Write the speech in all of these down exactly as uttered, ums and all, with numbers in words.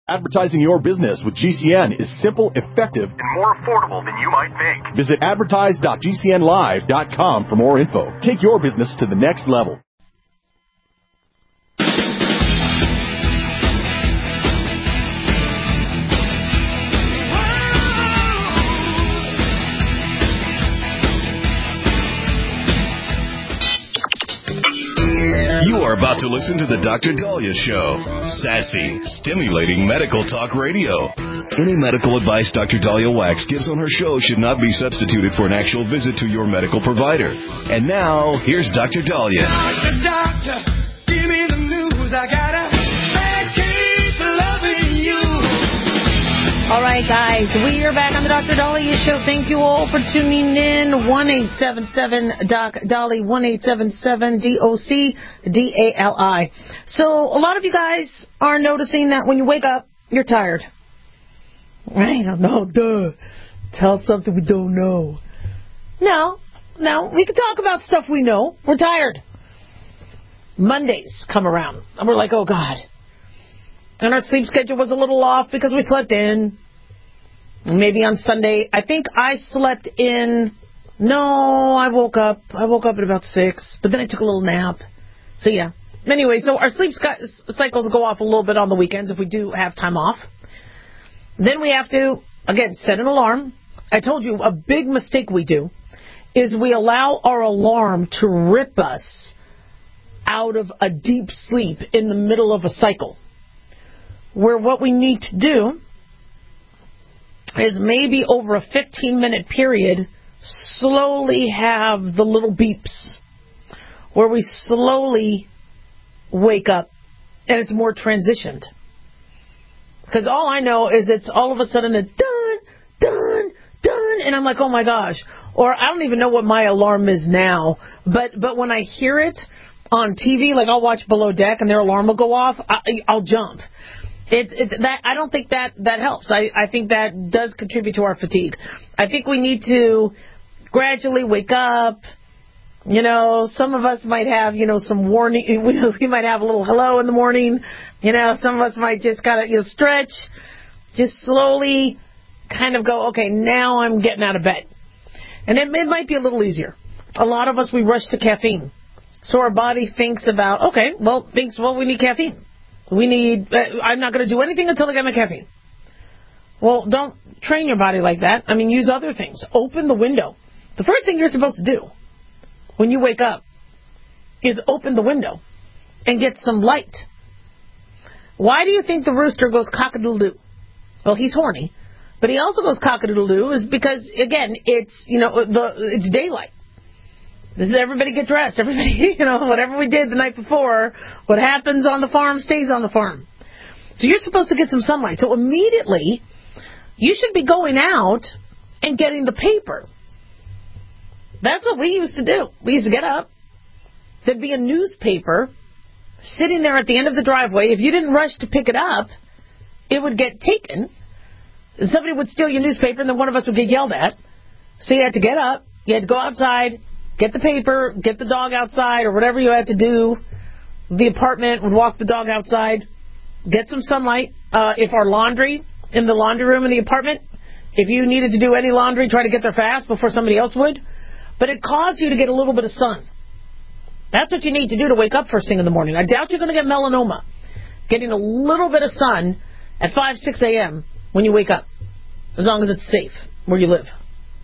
Advertising your business with G C N is simple, effective, and more affordable than you might think. Visit advertise dot g c n live dot com for more info. Take your business to the next level. You are about to listen to the Doctor Dahlia Show. Sassy, stimulating medical talk radio. Any medical advice Doctor Dahlia Wax gives on her show should not be substituted for an actual visit to your medical provider. And now, here's Doctor Dahlia. Doctor, doctor, give me the news. I got a bad case of loving you. All right, guys, we are back on the Doctor Dahlia Show. Thank you all for tuning in. one eight seven seven Doc Dolly, one eight seven seven D O C D A L I. So a lot of you guys are noticing that when you wake up, you're tired. Right? No, duh. Tell something we don't know. No, no, we can talk about stuff we know. We're tired. Mondays come around, and we're like, oh, God. And our sleep schedule was a little off because we slept in. Maybe on Sunday, I think I slept in. No, I woke up. I woke up at about six, but then I took a little nap. So, yeah. Anyway, so our sleep cycles go off a little bit on the weekends if we do have time off. Then we have to, again, set an alarm. I told you a big mistake we do is we allow our alarm to rip us out of a deep sleep in the middle of a cycle. Where what we need to do is maybe over a fifteen-minute period, slowly have the little beeps where we slowly wake up and it's more transitioned. Because all I know is it's all of a sudden it's done, done, done, and I'm like, oh my gosh. Or I don't even know what my alarm is now, but but when I hear it on T V, like I'll watch Below Deck and their alarm will go off, I, I'll jump. It, it, that I don't think that, that helps. I, I think that does contribute to our fatigue. I think we need to gradually wake up. You know, some of us might have, you know, some warning. We, we might have a little hello in the morning. You know, some of us might just kind of, you know, stretch. Just slowly kind of go, okay, now I'm getting out of bed. And it, it might be a little easier. A lot of us, we rush to caffeine. So our body thinks about, okay, well, thinks, well, we need caffeine. We need, uh, I'm not going to do anything until I get my caffeine. Well, don't train your body like that. I mean, use other things. Open the window. The first thing you're supposed to do when you wake up is open the window and get some light. Why do you think the rooster goes cock-a-doodle-doo? Well, he's horny. But he also goes cock-a-doodle-doo is because, again, it's, you know, the it's daylight. This is everybody get dressed. Everybody, you know, whatever we did the night before, what happens on the farm stays on the farm. So you're supposed to get some sunlight. So immediately, you should be going out and getting the paper. That's what we used to do. We used to get up. There'd be a newspaper sitting there at the end of the driveway. If you didn't rush to pick it up, it would get taken. Somebody would steal your newspaper, and then one of us would get yelled at. So you had to get up. You had to go outside. Get the paper, get the dog outside, or whatever you had to do. The apartment would walk the dog outside, get some sunlight. Uh, if our laundry in the laundry room in the apartment, if you needed to do any laundry, try to get there fast before somebody else would. But it caused you to get a little bit of sun. That's what you need to do to wake up first thing in the morning. I doubt you're going to get melanoma. Getting a little bit of sun at five, six a.m. when you wake up, as long as it's safe where you live.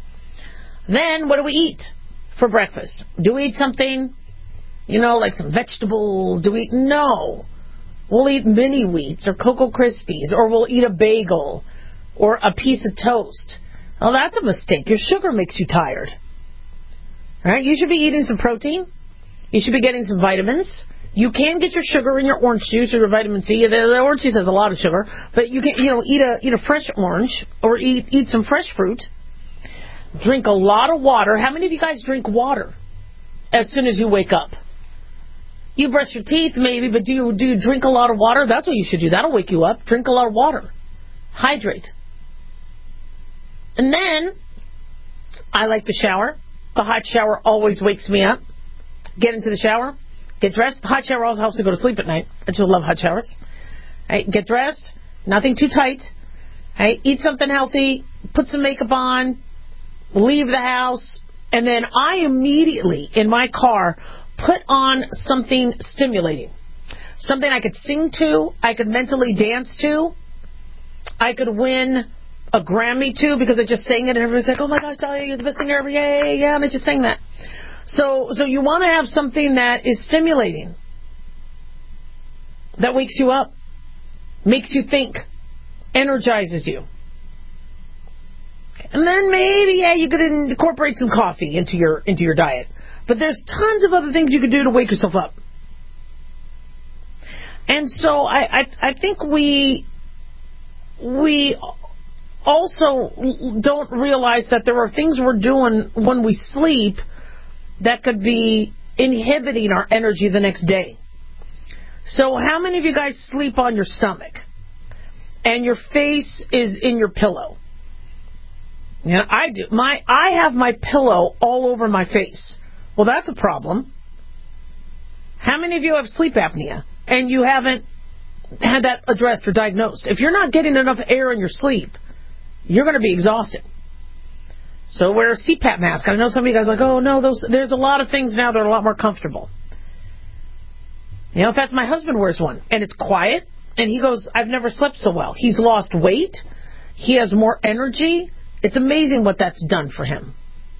Then, what do we eat for breakfast? Do we eat something, you know, like some vegetables? Do we eat? No. We'll eat mini wheats or Cocoa Krispies, or we'll eat a bagel or a piece of toast. Oh, that's a mistake. Your sugar makes you tired. All right? You should be eating some protein. You should be getting some vitamins. You can get your sugar in your orange juice or your vitamin C. The, the orange juice has a lot of sugar, but you can, you know, eat a eat a fresh orange or eat eat some fresh fruit. Drink a lot of water. How many of you guys drink water as soon as you wake up? You brush your teeth maybe, but do you, do you drink a lot of water? That's what you should do. That'll wake you up. Drink a lot of water. Hydrate. And then, I like the shower. The hot shower always wakes me up. Get into the shower. Get dressed. The hot shower also helps me go to sleep at night. I just love hot showers. Right, get dressed. Nothing too tight. Hey, eat something healthy, put some makeup on, leave the house, and then I immediately, in my car, put on something stimulating. Something I could sing to, I could mentally dance to, I could win a Grammy to because I just sang it and everyone's like, oh my gosh, Dahlia, you're the best singer ever, yay, yeah, and I just sang that. So, so you want to have something that is stimulating, that wakes you up, makes you think, energizes you. And then maybe, yeah, you could incorporate some coffee into your into your diet. But there's tons of other things you could do to wake yourself up. And so I, I, I think we we also don't realize that there are things we're doing when we sleep that could be inhibiting our energy the next day. So how many of you guys sleep on your stomach and your face is in your pillow? Yeah, I do. My I have my pillow all over my face. Well, that's a problem. How many of you have sleep apnea and you haven't had that addressed or diagnosed? If you're not getting enough air in your sleep, you're going to be exhausted. So wear a C PAP mask. I know some of you guys are like, oh, no, those, there's a lot of things now that are a lot more comfortable. You know, in fact, my husband wears one, and it's quiet, and he goes, I've never slept so well. He's lost weight. He has more energy. It's amazing what that's done for him.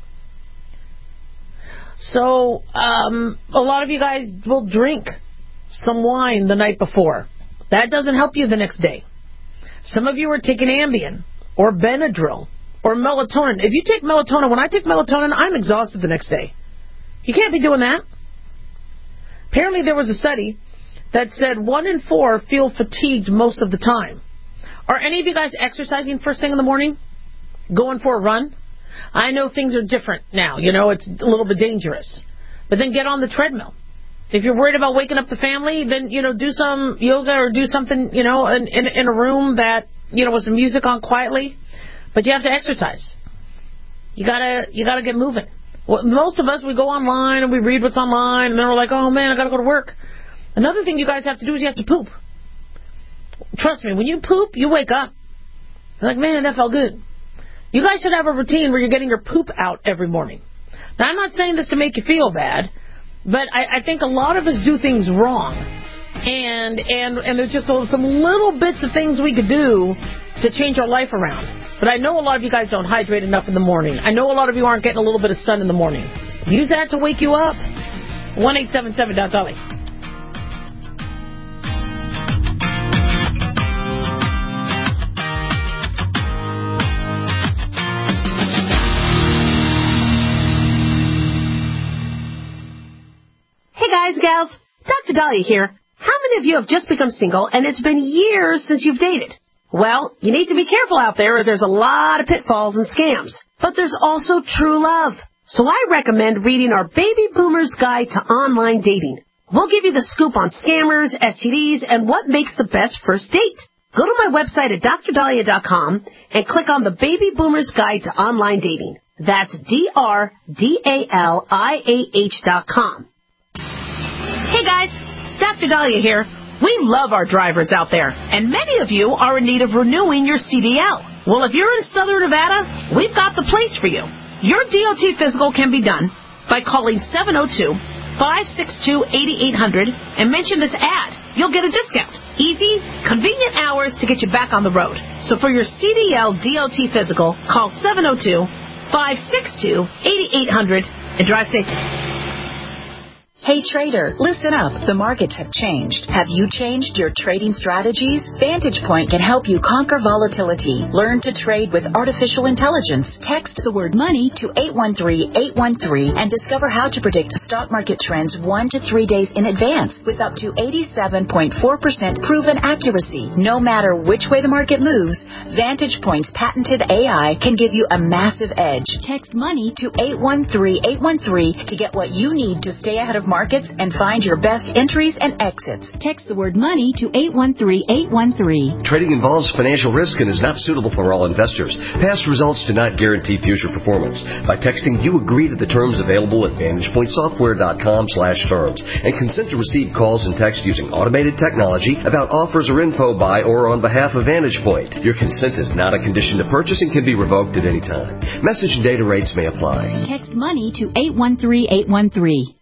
So um, a lot of you guys will drink some wine the night before. That doesn't help you the next day. Some of you are taking Ambien or Benadryl or melatonin. If you take melatonin, when I take melatonin, I'm exhausted the next day. You can't be doing that. Apparently there was a study that said one in four feel fatigued most of the time. Are any of you guys exercising first thing in the morning? Going for a run? I know things are different now. You know, it's a little bit dangerous. But then get on the treadmill. If you're worried about waking up the family, then, you know, do some yoga or do something, you know, in, in, in a room that, you know, with some music on quietly. But you have to exercise. You gotta, you gotta get moving. Well, most of us, we go online and we read what's online, and then we're like, oh man, I gotta go to work. Another thing you guys have to do is you have to poop. Trust me, when you poop, you wake up. You're like, man, that felt good. You guys should have a routine where you're getting your poop out every morning. Now, I'm not saying this to make you feel bad, but I, I think a lot of us do things wrong. And and and there's just some little bits of things we could do to change our life around. But I know a lot of you guys don't hydrate enough in the morning. I know a lot of you aren't getting a little bit of sun in the morning. Use that to wake you up. one eight seven seven dot Dolly. Hey guys, gals, Doctor Dahlia here. How many of you have just become single and it's been years since you've dated? Well, you need to be careful out there as there's a lot of pitfalls and scams. But there's also true love. So I recommend reading our Baby Boomer's Guide to Online Dating. We'll give you the scoop on scammers, S T Ds, and what makes the best first date. Go to my website at dr dahlia dot com and click on the Baby Boomer's Guide to Online Dating. That's D R D A L I A H dot com. Hey guys, Doctor Dahlia here. We love our drivers out there, and many of you are in need of renewing your C D L. Well, if you're in Southern Nevada, we've got the place for you. Your D O T physical can be done by calling seven oh two, five six two, eight eight hundred and mention this ad. You'll get a discount. Easy, convenient hours to get you back on the road. So for your C D L D O T physical, call seven oh two, five six two, eight eight hundred and drive safely. Hey trader, listen up. The markets have changed. Have you changed your trading strategies? Vantage Point can help you conquer volatility. Learn to trade with artificial intelligence. Text the word money to eight one three, eight one three and discover how to predict stock market trends one to three days in advance with up to eighty-seven point four percent proven accuracy. No matter which way the market moves, Vantage Point's patented A I can give you a massive edge. Text money to eight one three, eight one three to get what you need to stay ahead of markets and find your best entries and exits. Text the word money to eight one three eight one three. Trading involves financial risk and is not suitable for all investors. Past results do not guarantee future performance. By texting, you agree to the terms available at vantage point software dot com slash terms and consent to receive calls and text using automated technology about offers or info by or on behalf of VantagePoint. Your consent is not a condition to purchase and can be revoked at any time. Message and data rates may apply. Text money to eight one three eight one three.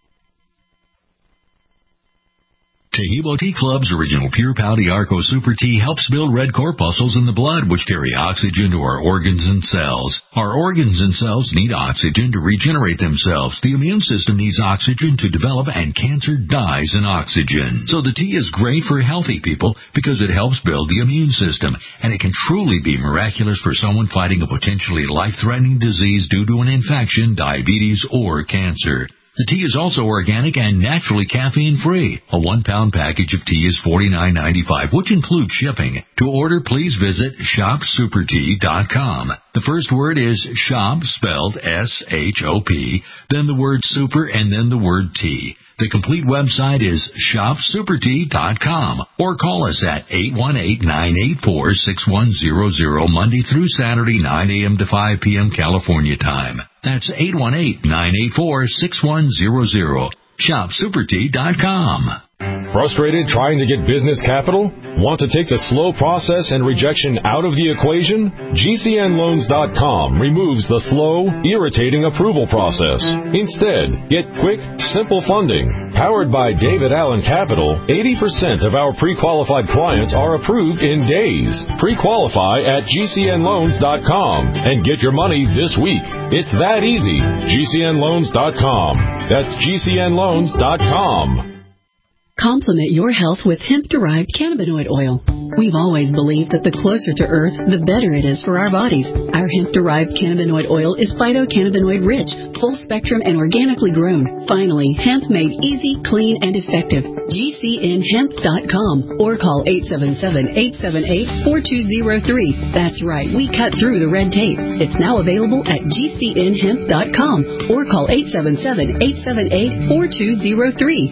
Tahibo Tea Club's original Pure Pouty Arco Super Tea helps build red corpuscles in the blood, which carry oxygen to our organs and cells. Our organs and cells need oxygen to regenerate themselves. The immune system needs oxygen to develop, and cancer dies in oxygen. So the tea is great for healthy people because it helps build the immune system, and it can truly be miraculous for someone fighting a potentially life-threatening disease due to an infection, diabetes, or cancer. The tea is also organic and naturally caffeine-free. A one-pound package of tea is forty-nine ninety-five, which includes shipping. To order, please visit shop super tea dot com. The first word is shop, spelled S H O P, then the word super, and then the word tea. The complete website is shop super tea dot com, or call us at eight one eight, nine eight four, six one zero zero Monday through Saturday, nine a.m. to five p.m. California time. That's eight one eight, nine eight four, six one zero zero. shop super tea dot com. Frustrated trying to get business capital? Want to take the slow process and rejection out of the equation? G C N loans dot com removes the slow, irritating approval process. Instead, get quick, simple funding. Powered by David Allen Capital, eighty percent of our pre-qualified clients are approved in days. Pre-qualify at G C N loans dot com and get your money this week. It's that easy. G C N loans dot com. That's G C N loans dot com. Complement your health with hemp-derived cannabinoid oil. We've always believed that the closer to Earth, the better it is for our bodies. Our hemp-derived cannabinoid oil is phytocannabinoid-rich, full-spectrum, and organically grown. Finally, hemp made easy, clean, and effective. G C N hemp dot com or call eight seven seven, eight seven eight, four two zero three. That's right, we cut through the red tape. It's now available at G C N hemp dot com or call eight seven seven, eight seven eight, four two zero three.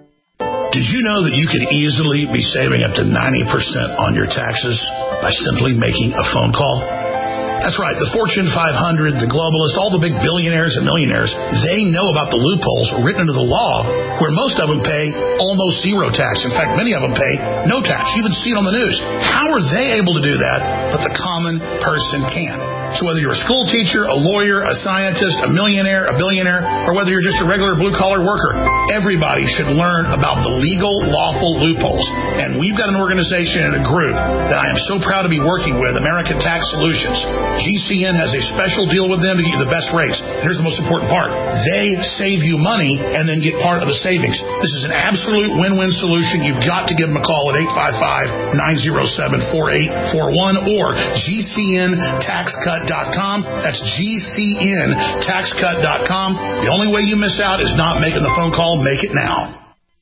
Did you know that you could easily be saving up to ninety percent on your taxes by simply making a phone call? That's right. The Fortune five hundred, the globalists, all the big billionaires and millionaires, they know about the loopholes written into the law where most of them pay almost zero tax. In fact, many of them pay no tax. You even see it on the news. How are they able to do that, but the common person can't? So whether you're a school teacher, a lawyer, a scientist, a millionaire, a billionaire, or whether you're just a regular blue-collar worker, everybody should learn about the legal, lawful loopholes. And we've got an organization and a group that I am so proud to be working with, American Tax Solutions. G C N has a special deal with them to get you the best rates. Here's the most important part. They save you money and then get part of the savings. This is an absolute win-win solution. You've got to give them a call at eight five five, nine zero seven, four eight four one or G C N tax cut dot com. That's G C N tax cut dot com. The only way you miss out is not making the phone call. Make it now.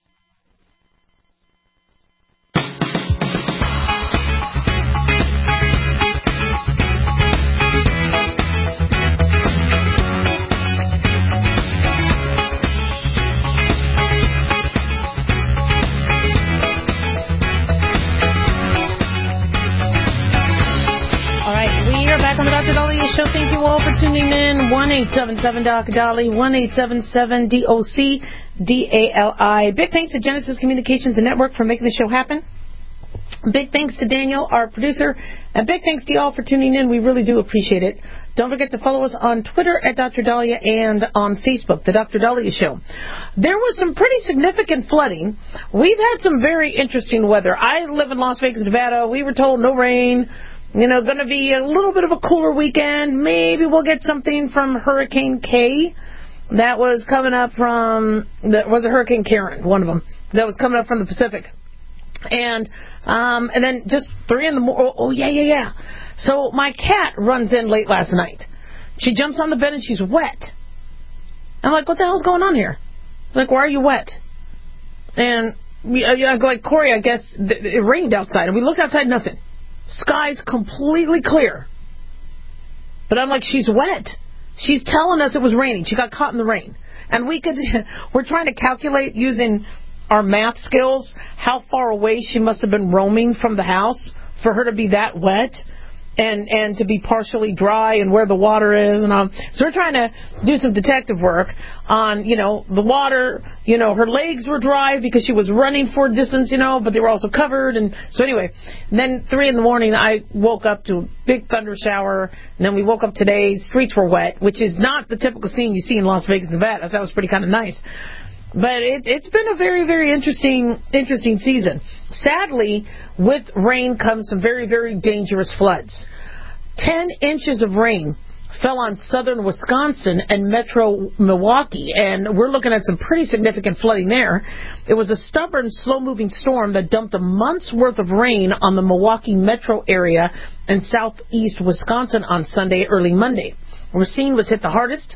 Show. Thank you all for tuning in. one eight seven seven Doctor Dolly, one eight seven seven D O C D A L I. Big thanks to Genesis Communications and Network for making the show happen. Big thanks to Daniel, our producer, and big thanks to you all for tuning in. We really do appreciate it. Don't forget to follow us on Twitter at Doctor Dahlia and on Facebook, The Doctor Dahlia Show. There was some pretty significant flooding. We've had some very interesting weather. I live in Las Vegas, Nevada. We were told no rain. You know, going to be a little bit of a cooler weekend. Maybe we'll get something from Hurricane K. That was coming up from, that was a Hurricane Karen, one of them. That was coming up from the Pacific. And um, and then just three in the morning. Oh, oh, yeah, yeah, yeah. So my cat runs in late last night. She jumps on the bed and she's wet. I'm like, what the hell's going on here? Like, why are you wet? And I go like, Corey, I guess it rained outside. And we looked outside, nothing. Sky's completely clear. But I'm like, she's wet. She's telling us it was raining. She got caught in the rain. And we could, we're trying to calculate using our math skills how far away she must have been roaming from the house for her to be that wet. And and to be partially dry and where the water is and all. So we're trying to do some detective work on, you know, the water. You know, her legs were dry because she was running for a distance, you know, but they were also covered. And so anyway, and then three in the morning, I woke up to a big thunder shower. And then we woke up today, streets were wet, which is not the typical scene you see in Las Vegas, Nevada. So that was pretty kind of nice. But it, it's been a very, very interesting, interesting season. Sadly, with rain comes some very, very dangerous floods. Ten inches of rain fell on southern Wisconsin and metro Milwaukee, and we're looking at some pretty significant flooding there. It was a stubborn, slow-moving storm that dumped a month's worth of rain on the Milwaukee metro area and southeast Wisconsin on Sunday, early Monday. Racine was hit the hardest.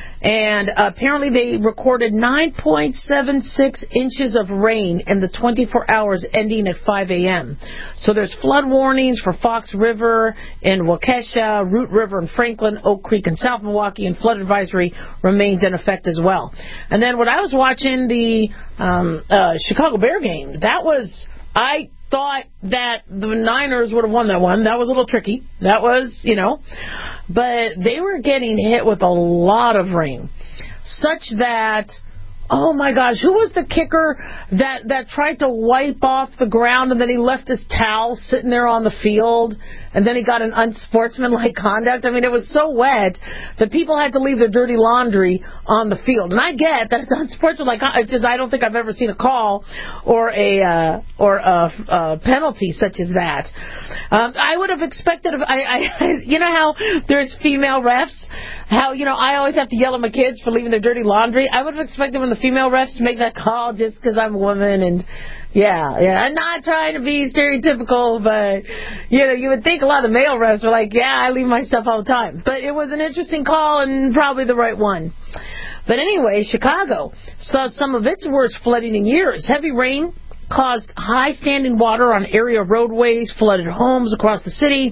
And uh, apparently they recorded nine point seven six inches of rain in the twenty-four hours ending at five a.m. So there's flood warnings for Fox River in Waukesha, Root River in Franklin, Oak Creek in South Milwaukee, and flood advisory remains in effect as well. And then when I was watching the um, uh, Chicago Bear game, that was... I thought that the Niners would have won that one. That was a little tricky. That was, you know. But they were getting hit with a lot of rain, such that, oh, my gosh, who was the kicker that, that tried to wipe off the ground and then he left his towel sitting there on the field and then he got an unsportsmanlike conduct? I mean, it was so wet that people had to leave their dirty laundry on the field. And I get that it's unsportsmanlike. It's just I don't think I've ever seen a call or a uh, or a, a penalty such as that. Um, I would have expected, I, I, you know how there's female refs? How, you know, I always have to yell at my kids for leaving their dirty laundry. I would have expected when the female refs to make that call just because I'm a woman and, yeah, yeah. I'm not trying to be stereotypical, but, you know, you would think a lot of the male refs are like, yeah, I leave my stuff all the time. But it was an interesting call and probably the right one. But anyway, Chicago saw some of its worst flooding in years. Heavy rain caused high standing water on area roadways, flooded homes across the city.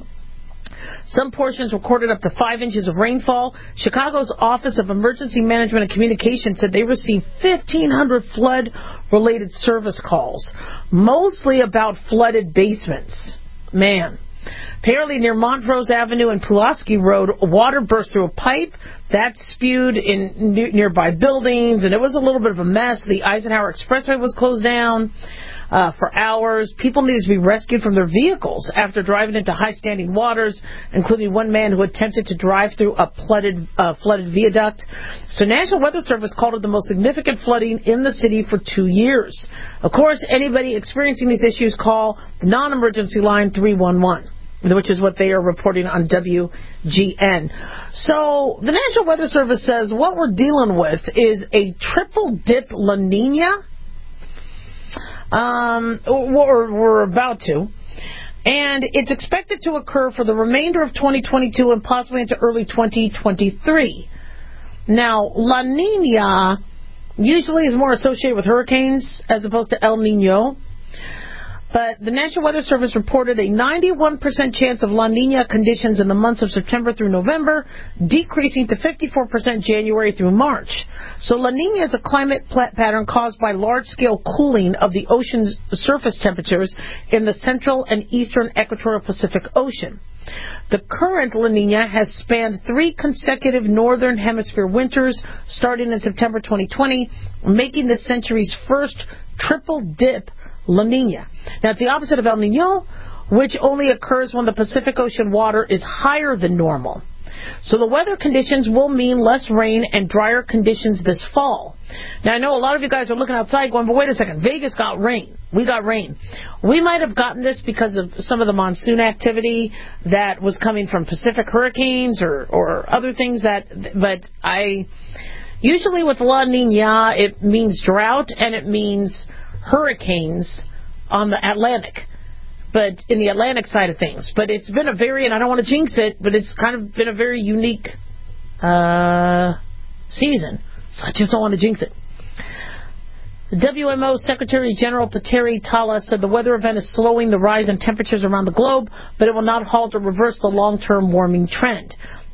Some portions recorded up to five inches of rainfall. Chicago's Office of Emergency Management and Communications said they received fifteen hundred flood-related service calls, mostly about flooded basements. Man. Apparently near Montrose Avenue and Pulaski Road, water burst through a pipe that spewed in nearby buildings, and it was a little bit of a mess. The Eisenhower Expressway was closed down uh, for hours. People needed to be rescued from their vehicles after driving into high-standing waters, including one man who attempted to drive through a flooded, uh, flooded viaduct. So National Weather Service called it the most significant flooding in the city for two years. Of course, anybody experiencing these issues call the non-emergency line three one one. Which is what they are reporting on W G N. So the National Weather Service says what we're dealing with is a triple dip La Nina. Um, or we're about to. And it's expected to occur for the remainder of twenty twenty-two and possibly into early twenty twenty-three. Now, La Nina usually is more associated with hurricanes as opposed to El Nino. But the National Weather Service reported a ninety-one percent chance of La Nina conditions in the months of September through November, decreasing to fifty-four percent January through March. So La Nina is a climate pattern caused by large-scale cooling of the ocean's surface temperatures in the central and eastern equatorial Pacific Ocean. The current La Nina has spanned three consecutive northern hemisphere winters, starting in September twenty twenty, making the century's first triple dip La Nina. Now, it's the opposite of El Nino, which only occurs when the Pacific Ocean water is higher than normal. So the weather conditions will mean less rain and drier conditions this fall. Now, I know a lot of you guys are looking outside going, but wait a second, Vegas got rain. We got rain. We might have gotten this because of some of the monsoon activity that was coming from Pacific hurricanes or, or other things that, but I, usually with La Nina, it means drought and it means hurricanes on the Atlantic, but in the Atlantic side of things. But it's been a very, and I don't want to jinx it, but it's kind of been a very unique uh, season. So I just don't want to jinx it. The W M O Secretary General Pateri Tala said the weather event is slowing the rise in temperatures around the globe, but it will not halt or reverse the long-term warming trend.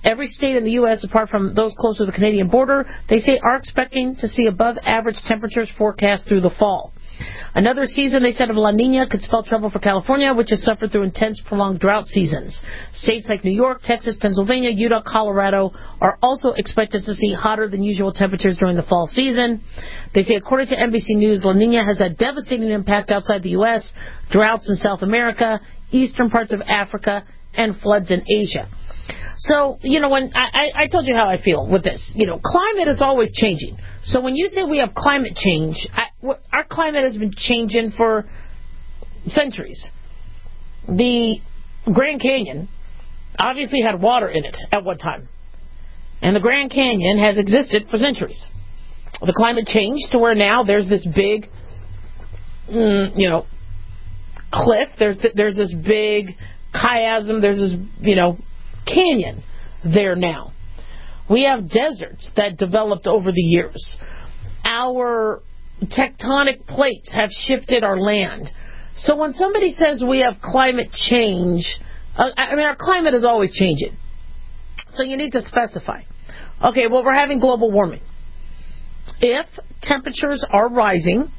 Every state in the U S, apart from those close to the Canadian border, they say are expecting to see above-average temperatures forecast through the fall. Another season, they said, of La Nina could spell trouble for California, which has suffered through intense, prolonged drought seasons. States like New York, Texas, Pennsylvania, Utah, Colorado are also expected to see hotter than usual temperatures during the fall season. They say, according to N B C News, La Nina has a devastating impact outside the U S, droughts in South America, eastern parts of Africa, and floods in Asia. So, you know, when I, I told you how I feel with this. You know, climate is always changing. So when you say we have climate change, I, our climate has been changing for centuries. The Grand Canyon obviously had water in it at one time. And the Grand Canyon has existed for centuries. The climate changed to where now there's this big, mm, you know, cliff. There's, there's this big chiasm. There's this, you know, canyon there now. We have deserts that developed over the years. Our tectonic plates have shifted our land. So when somebody says we have climate change, uh, I mean, our climate is always changing. So you need to specify. Okay, well, we're having global warming. If temperatures are rising,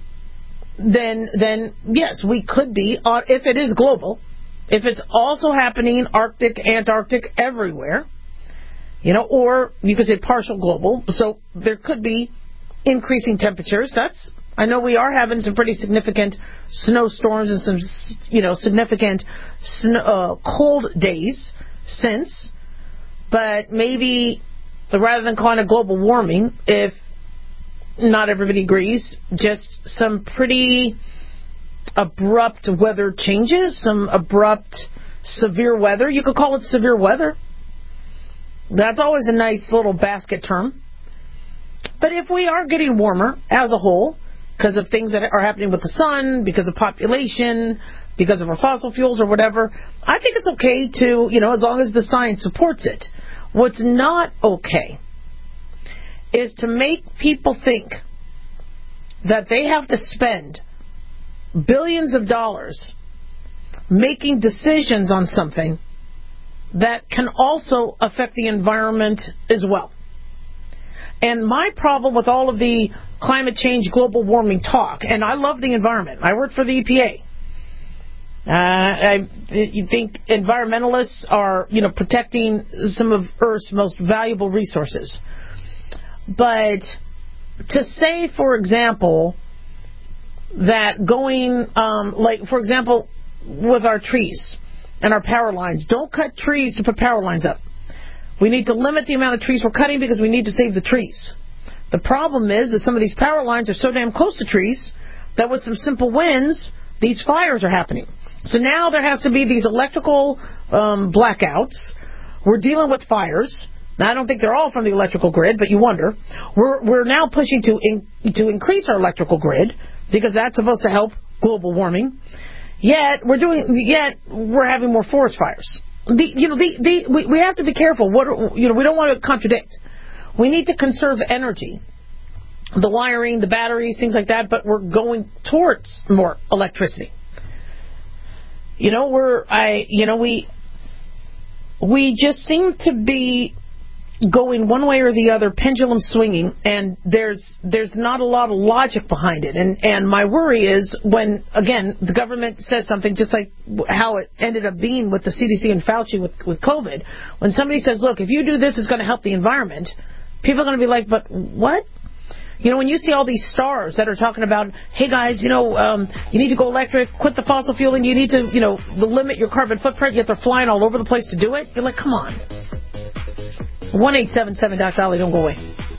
then, then yes, we could be, uh, if it is global. If it's also happening Arctic, Antarctic, everywhere, you know, or you could say partial global, so there could be increasing temperatures. That's, I know we are having some pretty significant snowstorms and some, you know, significant snow, uh, cold days since, but maybe rather than calling it global warming, if not everybody agrees, just some pretty abrupt weather changes, some abrupt severe weather. You could call it severe weather. That's always a nice little basket term. But if we are getting warmer as a whole, because of things that are happening with the sun, because of population, because of our fossil fuels or whatever, I think it's okay to, you know, as long as the science supports it. What's not okay is to make people think that they have to spend billions of dollars making decisions on something that can also affect the environment as well. And my problem with all of the climate change, global warming talk, and I love the environment. I work for the E P A. Uh, I you think environmentalists are, you know, protecting some of Earth's most valuable resources. But to say, for example, that going, um, like, for example, with our trees and our power lines, don't cut trees to put power lines up. We need to limit the amount of trees we're cutting because we need to save the trees. The problem is that some of these power lines are so damn close to trees that with some simple winds, these fires are happening. So now there has to be these electrical um, blackouts. We're dealing with fires. Now, I don't think they're all from the electrical grid, but you wonder. We're we're now pushing to in, to increase our electrical grid because that's supposed to help global warming. Yet we're doing yet we're having more forest fires. The, you know, the, the, we, we have to be careful. What you know, we don't want to contradict. We need to conserve energy, the wiring, the batteries, things like that. But we're going towards more electricity. You know, we're I you know we we just seem to be going one way or the other, pendulum swinging, and there's there's not a lot of logic behind it. And and my worry is when, again, the government says something, just like how it ended up being with the C D C and Fauci with, with COVID, when somebody says, look, if you do this, it's going to help the environment, people are going to be like, but what? You know, when you see all these stars that are talking about, hey, guys, you know, um, you need to go electric, quit the fossil fueling, you need to, you know, limit your carbon footprint, yet they're flying all over the place to do it, you're like, come on. one eight seven seven Doc Dolly, don't go away.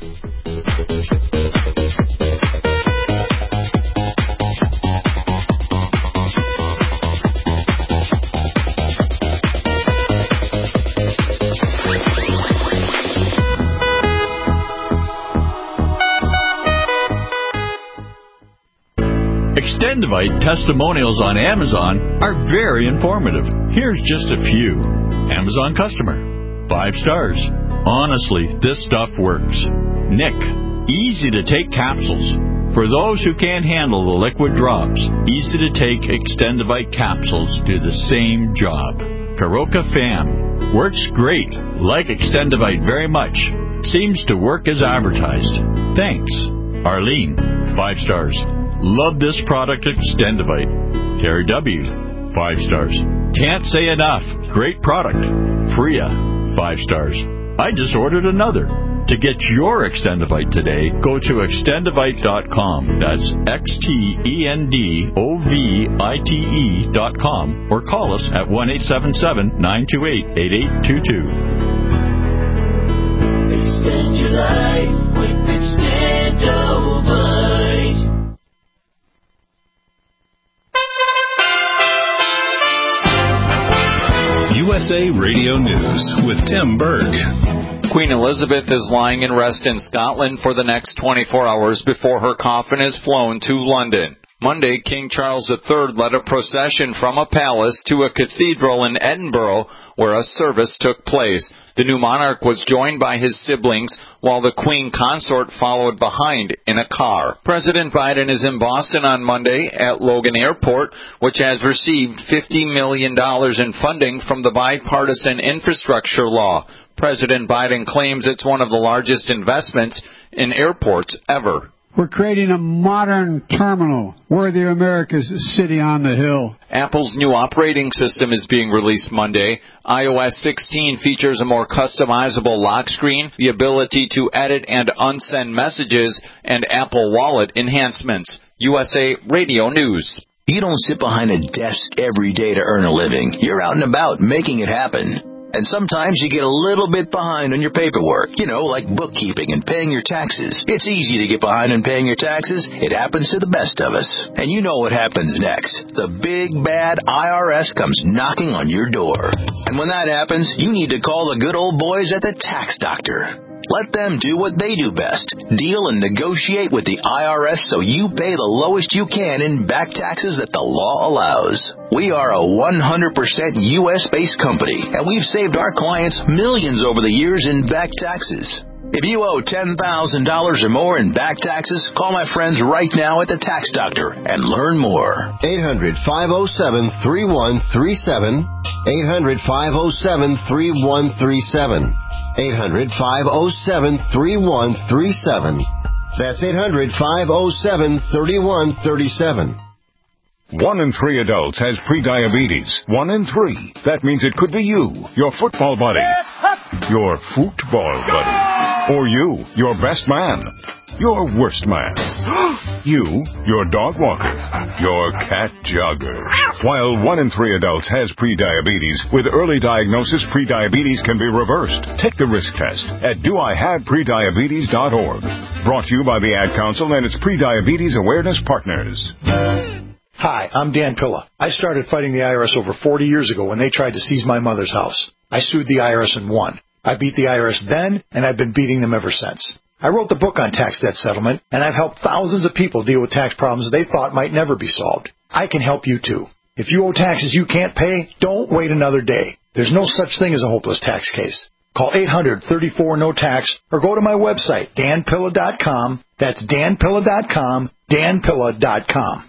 Extendivite testimonials on Amazon are very informative. Here's just a few. Amazon customer. Five stars. Honestly, this stuff works. Nick. Easy to take capsules. For those who can't handle the liquid drops, easy to take Extendivite capsules do the same job. Karoka Fam. Works great. Like Extendivite very much. Seems to work as advertised. Thanks. Arlene, five stars. Love this product, Extendivite. Terry W, five stars. Can't say enough. Great product. Freya, five stars. I just ordered another. To get your Extendivite today, go to extendivite dot com. That's X T E N D O V I T E dot com. Or call us at one eight seven seven, nine two eight, eight eight two two. Extend your life with Extendivite. U S A Radio News with Tim Berg. Queen Elizabeth is lying in rest in Scotland for the next twenty-four hours before her coffin is flown to London. Monday, King Charles the Third led a procession from a palace to a cathedral in Edinburgh where a service took place. The new monarch was joined by his siblings while the Queen consort followed behind in a car. President Biden is in Boston on Monday at Logan Airport, which has received fifty million dollars in funding from the bipartisan infrastructure law. President Biden claims it's one of the largest investments in airports ever. We're creating a modern terminal worthy of America's city on the hill. Apple's new operating system is being released Monday. i O S sixteen features a more customizable lock screen, the ability to edit and unsend messages, and Apple Wallet enhancements. U S A Radio News. You don't sit behind a desk every day to earn a living. You're out and about making it happen. And sometimes you get a little bit behind on your paperwork, you know, like bookkeeping and paying your taxes. It's easy to get behind on paying your taxes. It happens to the best of us. And you know what happens next. The big, bad I R S comes knocking on your door. And when that happens, you need to call the good old boys at the Tax Doctor. Let them do what they do best. Deal and negotiate with the I R S so you pay the lowest you can in back taxes that the law allows. We are a one hundred percent U S-based company, and we've saved our clients millions over the years in back taxes. If you owe ten thousand dollars or more in back taxes, call my friends right now at the Tax Doctor and learn more. eight hundred, five oh seven, three one three seven. eight hundred, five oh seven, three one three seven. eight hundred, five oh seven, three one three seven. That's eight hundred, five oh seven, three one three seven. One in three adults has prediabetes. One in three. That means it could be you, your football buddy, your football buddy, or you, your best man, your worst man, you, your dog walker, your cat jogger. While one in three adults has prediabetes, with early diagnosis, prediabetes can be reversed. Take the risk test at do I have prediabetes dot org. Brought to you by the Ad Council and its Prediabetes Awareness Partners. Hi, I'm Dan Pilla. I started fighting the I R S over forty years ago when they tried to seize my mother's house. I sued the I R S and won. I beat the I R S then, and I've been beating them ever since. I wrote the book on tax debt settlement, and I've helped thousands of people deal with tax problems they thought might never be solved. I can help you, too. If you owe taxes you can't pay, don't wait another day. There's no such thing as a hopeless tax case. Call eight hundred, thirty-four, no tax or go to my website, dan pilla dot com. That's dan pilla dot com, dan pilla dot com.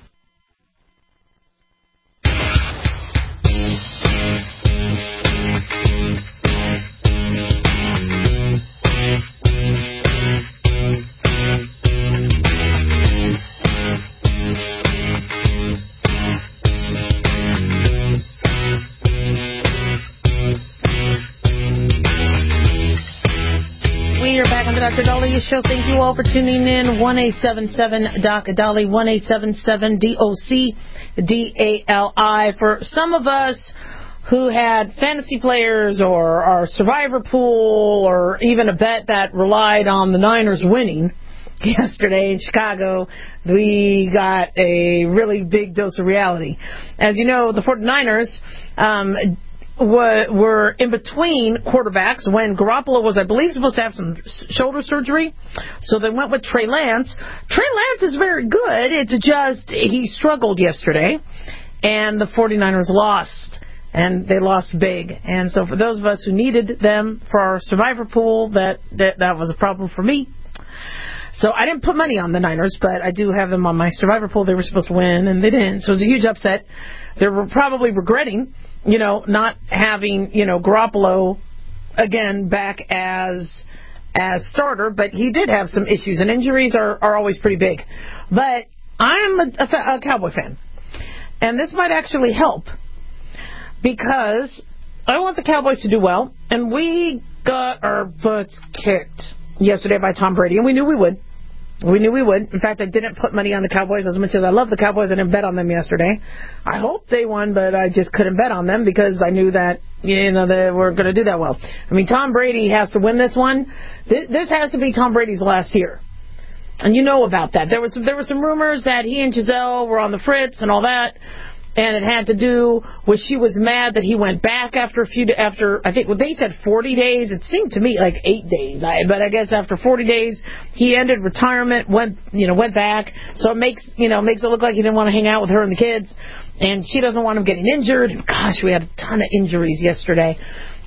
We are back on the Doctor Dahlia Show. Thank you all for tuning in. one eight seven seven Doc Dolly, one eight seven seven D O C D A L I. For some of us who had fantasy players or our survivor pool or even a bet that relied on the Niners winning yesterday in Chicago, we got a really big dose of reality. As you know, the 49ers um, were in between quarterbacks when Garoppolo was, I believe, supposed to have some shoulder surgery. So they went with Trey Lance. Trey Lance is very good. It's just he struggled yesterday, and the 49ers lost. And they lost big. And so for those of us who needed them for our survivor pool, that, that, that was a problem for me. So I didn't put money on the Niners, but I do have them on my survivor pool. They were supposed to win, and they didn't. So it was a huge upset. They were probably regretting, you know, not having, you know, Garoppolo again back as as starter, but he did have some issues, and injuries are, are always pretty big. But I'm a, a, a Cowboy fan, and this might actually help because I want the Cowboys to do well, and we got our butts kicked yesterday by Tom Brady, and we knew we would. We knew we would. In fact, I didn't put money on the Cowboys as much as I love the Cowboys. I didn't bet on them yesterday. I hope they won, but I just couldn't bet on them because I knew that, you know, they were going to do that well. I mean, Tom Brady has to win this one. This, this has to be Tom Brady's last year. And you know about that. There was some, there were some rumors that he and Giselle were on the fritz and all that. And it had to do with she was mad that he went back after a few, after, I think, well, they said forty days. It seemed to me like eight days. I, but I guess after forty days, he ended retirement, went, you know, went back. So it makes, you know, makes it look like he didn't want to hang out with her and the kids. And she doesn't want him getting injured. Gosh, we had a ton of injuries yesterday,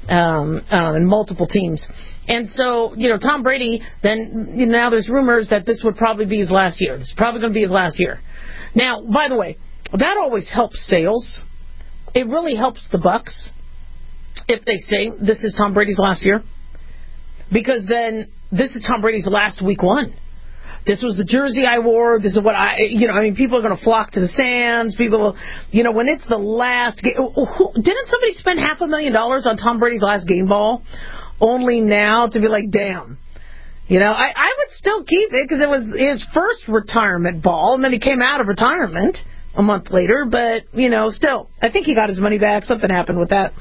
um, um, in multiple teams. And so, you know, Tom Brady, then, you know, now there's rumors that this would probably be his last year. This is probably going to be his last year. Now, by the way, that always helps sales. It really helps the Bucks if they say this is Tom Brady's last year, because then this is Tom Brady's last week one. This was the jersey I wore. This is what I, you know, I mean, people are going to flock to the stands. People, you know, when it's the last game. Didn't somebody spend half a million dollars on Tom Brady's last game ball only now to be like, damn. You know, I, I would still keep it because it was his first retirement ball, and then he came out of retirement a month later, but, you know, still, I think he got his money back. Something happened with that.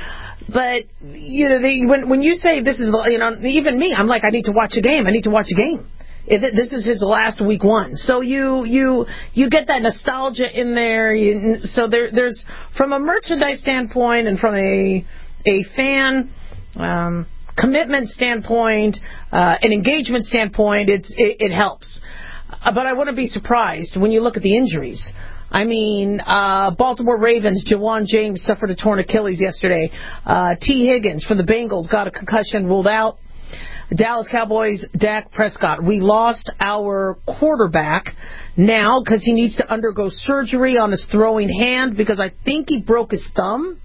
But, you know, they, when when you say this is, you know, even me, I'm like, I need to watch a game. I need to watch a game. This is his last week one. So you you you get that nostalgia in there. You, so there there's, from a merchandise standpoint and from a a fan um, commitment standpoint, uh, an engagement standpoint, it's, it, it helps. Uh, but I wouldn't be surprised when you look at the injuries. I mean, uh, Baltimore Ravens, Jawan James suffered a torn Achilles yesterday. Uh, T. Higgins from the Bengals got a concussion, ruled out. Dallas Cowboys, Dak Prescott. We lost our quarterback now because he needs to undergo surgery on his throwing hand because I think he broke his thumb.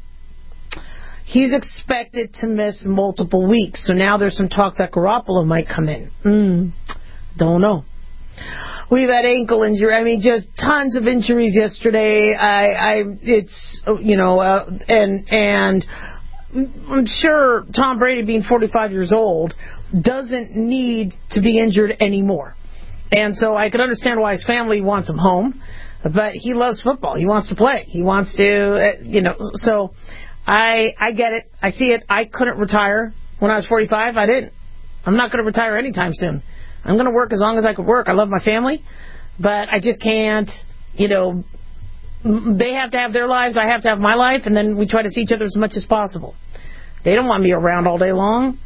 He's expected to miss multiple weeks. So now there's some talk that Garoppolo might come in. Mm, don't know. We've had ankle injury. I mean, just tons of injuries yesterday. I, I, it's, you know, uh, and, and I'm sure Tom Brady, being forty-five years old, doesn't need to be injured anymore. And so I could understand why his family wants him home, but he loves football. He wants to play. He wants to, uh, you know, so I, I get it. I see it. I couldn't retire when I was forty-five. I didn't. I'm not going to retire anytime soon. I'm going to work as long as I could work. I love my family, but I just can't, you know, they have to have their lives, I have to have my life, and then we try to see each other as much as possible. They don't want me around all day long.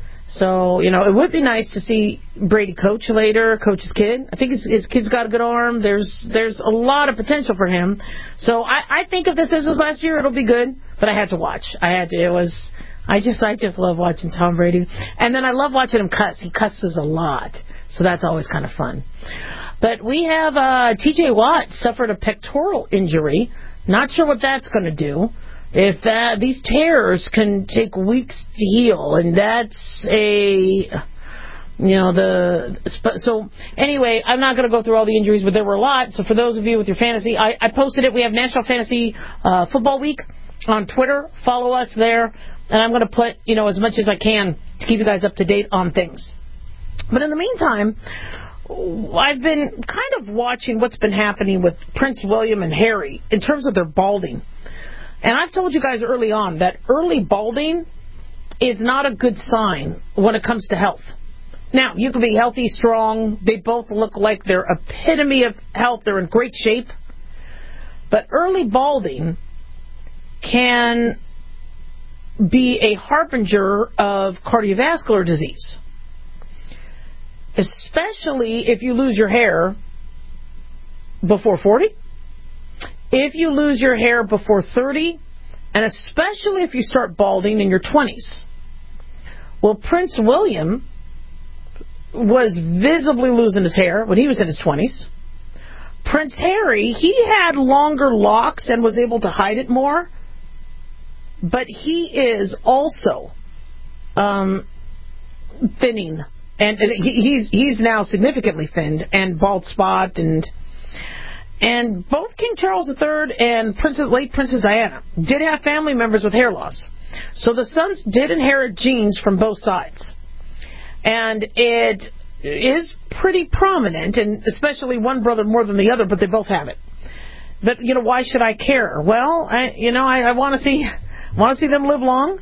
So, you know, it would be nice to see Brady coach later, coach his kid. I think his, his kid's got a good arm. There's there's a lot of potential for him. So I, I think if this is his last year, it'll be good. But I had to watch. I had to. It was... I just I just love watching Tom Brady. And then I love watching him cuss. He cusses a lot. So that's always kind of fun. But we have uh, T J Watt suffered a pectoral injury. Not sure what that's going to do. If that these tears can take weeks to heal, and that's a, you know, the, so anyway, I'm not going to go through all the injuries, but there were a lot. So for those of you with your fantasy, I, I posted it. We have National Fantasy uh, Football Week on Twitter. Follow us there. And I'm going to put, you know, as much as I can to keep you guys up to date on things. But in the meantime, I've been kind of watching what's been happening with Prince William and Harry in terms of their balding. And I've told you guys early on that early balding is not a good sign when it comes to health. Now, you can be healthy, strong. They both look like they're epitome of health. They're in great shape. But early balding can be a harbinger of cardiovascular disease, especially if you lose your hair before forty, if you lose your hair before thirty, and especially if you start balding in your twenties. Well, Prince William was visibly losing his hair when he was in his twenties. Prince Harry, he had longer locks and was able to hide it more. But he is also um, thinning. And, and he, he's he's now significantly thinned and bald spot. And and both King Charles the Third and Princess, late Princess Diana did have family members with hair loss. So the sons did inherit genes from both sides. And it is pretty prominent, and especially one brother more than the other, but they both have it. But, you know, why should I care? Well, I, you know, I, I want to see want to see them live long.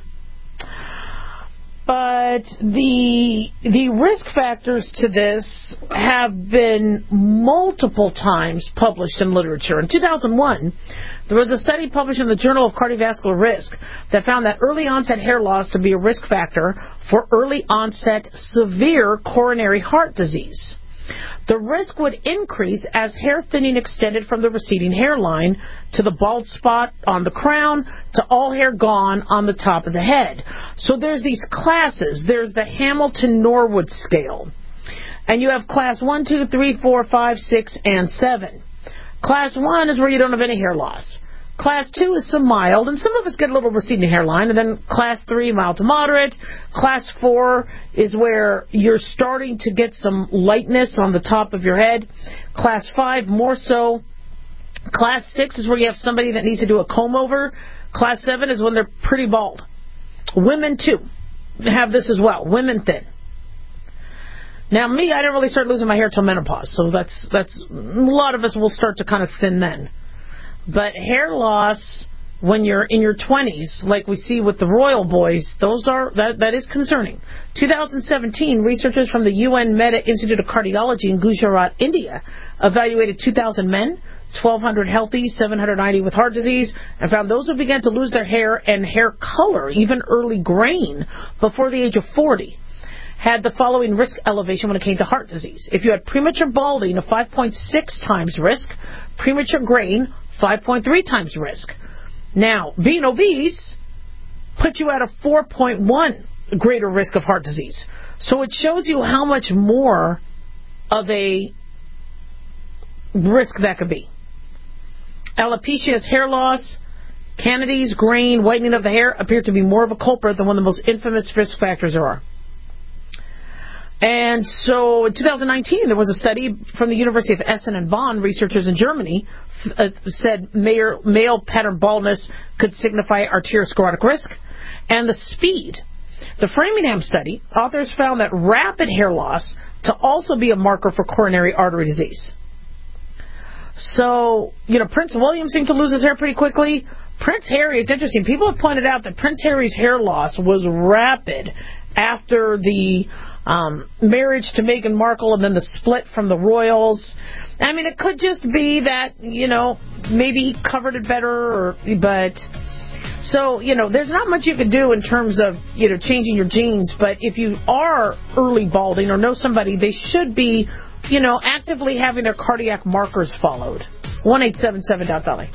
But the the risk factors to this have been multiple times published in literature. In two thousand one, there was a study published in the Journal of Cardiovascular Risk that found that early onset hair loss to be a risk factor for early onset severe coronary heart disease. The risk would increase as hair thinning extended from the receding hairline to the bald spot on the crown to all hair gone on the top of the head. So there's these classes. There's the Hamilton-Norwood scale. And you have class one, two, three, four, five, six, and seven. Class one is where you don't have any hair loss. Class two is some mild, and some of us get a little receding hairline. And then class three, mild to moderate. Class four is where you're starting to get some lightness on the top of your head. Class five, more so. Class six is where you have somebody that needs to do a comb over. Class seven is when they're pretty bald. Women, too, have this as well. Women thin. Now, me, I didn't really start losing my hair till menopause, so that's that's a lot of us will start to kind of thin then. But hair loss when you're in your twenties, like we see with the royal boys, those are that that is concerning. two thousand seventeen, researchers from the U N Meta Institute of Cardiology in Gujarat, India, evaluated two thousand men, twelve hundred healthy, seven hundred ninety with heart disease, and found those who began to lose their hair and hair color, even early graying, before the age of forty, had the following risk elevation when it came to heart disease. If you had premature balding, a five point six times risk, premature graying, five point three times risk. Now, being obese puts you at a four point one greater risk of heart disease. So it shows you how much more of a risk that could be. Alopecia is hair loss. Candidase, graying, whitening of the hair appear to be more of a culprit than one of the most infamous risk factors there are. And so in two thousand nineteen, there was a study from the University of Essen and Bonn. Researchers in Germany uh, said male, male pattern baldness could signify arteriosclerotic risk. And the speed. The Framingham study, authors found that rapid hair loss to also be a marker for coronary artery disease. So, you know, Prince William seemed to lose his hair pretty quickly. Prince Harry, it's interesting. People have pointed out that Prince Harry's hair loss was rapid after the um, marriage to Meghan Markle and then the split from the royals. I mean, it could just be that, you know, maybe he covered it better, or, but... So, you know, there's not much you can do in terms of, you know, changing your genes, but if you are early balding or know somebody, they should be, you know, actively having their cardiac markers followed. one eight seven seven dot Dolly.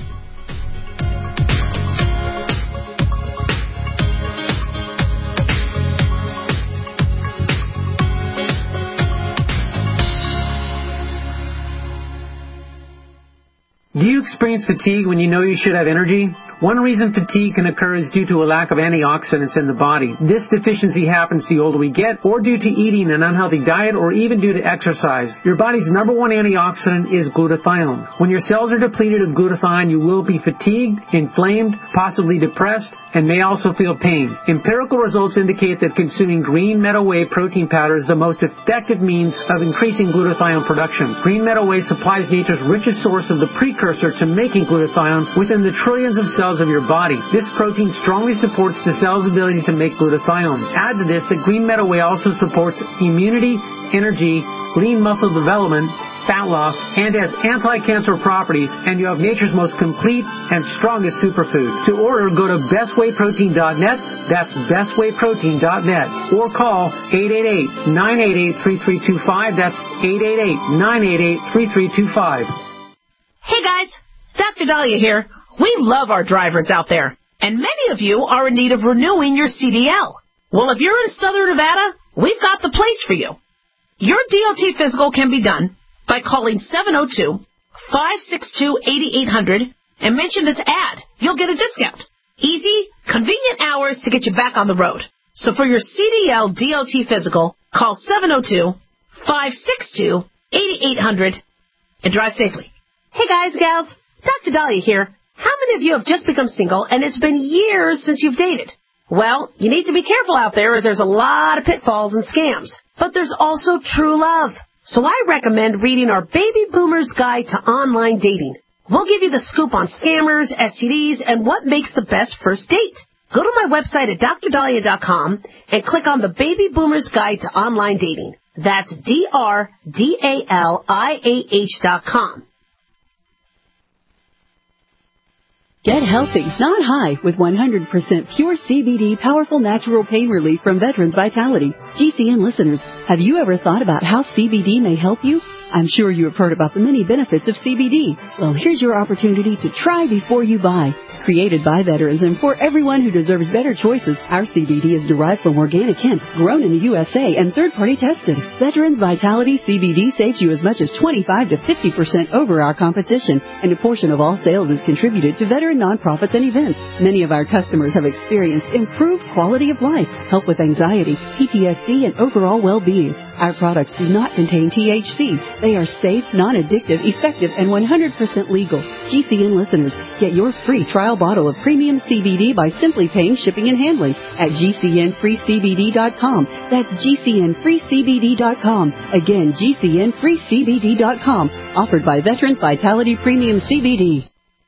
Do you experience fatigue when you know you should have energy? One reason fatigue can occur is due to a lack of antioxidants in the body. This deficiency happens the older we get, or due to eating an unhealthy diet, or even due to exercise. Your body's number one antioxidant is glutathione. When your cells are depleted of glutathione, you will be fatigued, inflamed, possibly depressed, and may also feel pain. Empirical results indicate that consuming green meadow whey protein powder is the most effective means of increasing glutathione production. Green meadow whey supplies nature's richest source of the precursor to making glutathione within the trillions of cells of your body. This protein strongly supports the cell's ability to make glutathione. Add to this that green meadow whey also supports immunity, energy, lean muscle development, fat loss, and has anti-cancer properties, and you have nature's most complete and strongest superfood. To order, go to best whey protein dot net, that's best whey protein dot net, or call eight eight eight, nine eight eight, three three two five, that's eight eight eight, nine eight eight, three three two five. Hey guys, Doctor Dahlia here. We love our drivers out there, and many of you are in need of renewing your C D L. Well, if you're in Southern Nevada, we've got the place for you. Your D O T physical can be done by calling seven oh two, five six two, eight eight hundred and mention this ad. You'll get a discount. Easy, convenient hours to get you back on the road. So for your C D L D O T physical, call seven oh two, five six two, eight eight hundred and drive safely. Hey guys, gals, Doctor Dahlia here. How many of you have just become single and it's been years since you've dated? Well, you need to be careful out there as there's a lot of pitfalls and scams. But there's also true love. So I recommend reading our Baby Boomer's Guide to Online Dating. We'll give you the scoop on scammers, S T Ds, and what makes the best first date. Go to my website at dr dahlia dot com and click on the Baby Boomer's Guide to Online Dating. That's D R D A L I A H dot com. Get healthy, not high, with one hundred percent pure C B D powerful natural pain relief from Veterans Vitality. G C N listeners, have you ever thought about how C B D may help you? I'm sure you have heard about the many benefits of C B D. Well, here's your opportunity to try before you buy. Created by veterans and for everyone who deserves better choices, our C B D is derived from organic hemp, grown in the U S A and third-party tested. Veterans Vitality C B D saves you as much as twenty-five to fifty percent over our competition, and a portion of all sales is contributed to veteran nonprofits and events. Many of our customers have experienced improved quality of life, help with anxiety, P T S D, and overall well-being. Our products do not contain T H C. They are safe, non-addictive, effective, and one hundred percent legal. G C N listeners, get your free trial bottle of premium C B D by simply paying shipping and handling at G C N free C B D dot com. That's G C N free C B D dot com. Again, G C N free C B D dot com. Offered by Veterans Vitality Premium C B D.